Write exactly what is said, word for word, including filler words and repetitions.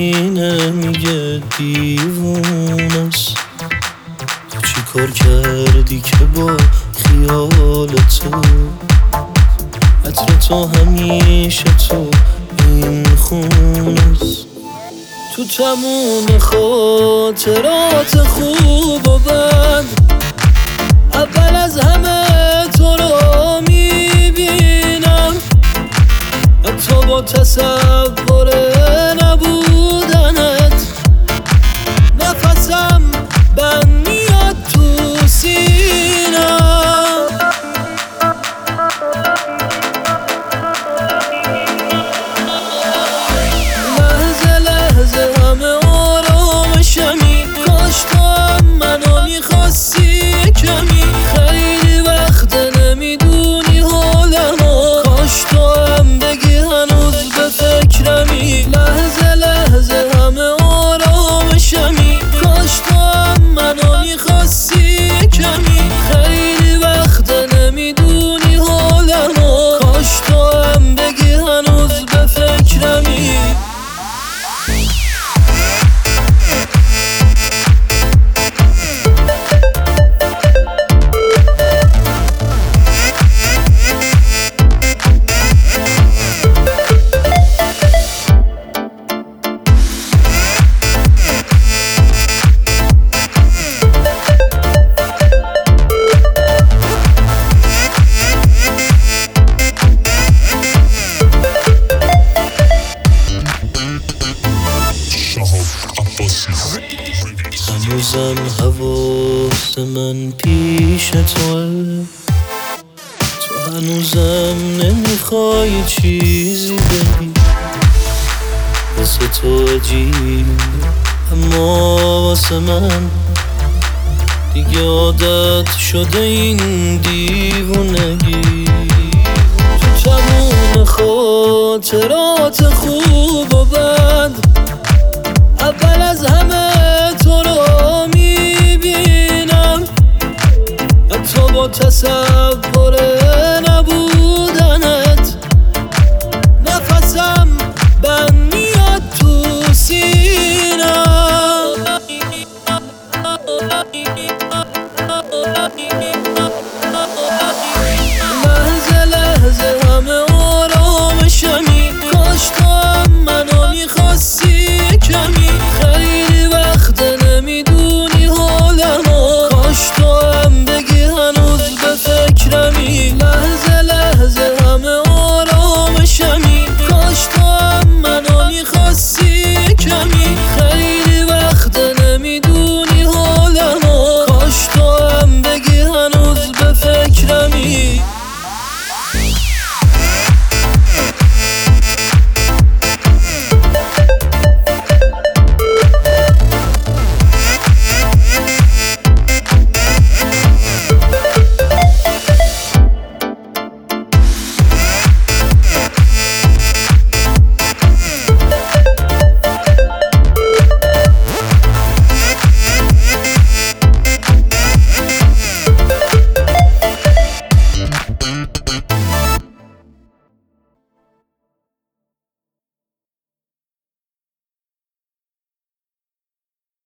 میبینه میگه دیوونست. تو چی کار کردی که با خیال تو عطر تو همیشه تو این خونست. تو تموم خاطرات خوب و بد اول از همه تو رو میبینم، حتی با تصور نبودنت نفسم بند میاد تو سینم. لحظه لحظه همه آرامشمی، کاش تو هم منو میخواستی کمی. خیلی وقت نمیدونی حالمو، کاش تو هم بگی هنوز به فکرمی. لحظه لحظه همه آرامشمی، کاش تو هم منو میخواستی کمی. خیلی وقت نمیدونی حالمو، کاش تو هم بگی هنوز به فکرمی. هنوزم حواس من پیش توه، تو هنوزم نمیخوای چیزی بگی. واسه تو عجیب اما واسه من دیگه عادت شده این دیوونگی. تو تموم خاطرات خوب و بد اول از همه تو رو میبینم، حتی با تصور نبودنت نفسم بند میاد تو سینم. لحظه لحظه همه آرامشمی، کاش تو هم منو میخواستی کمی. خیلی وقت نمیدونی حالمو، کاش تو هم بگی هنوز به فکرمی. لحظه لحظه همه آرامشمی، کاش تو هم منو میخواستی کمی. خیلی وقت نمیدونی حالمو، کاش تو هم بگی هنوز به فکرمی. Bye.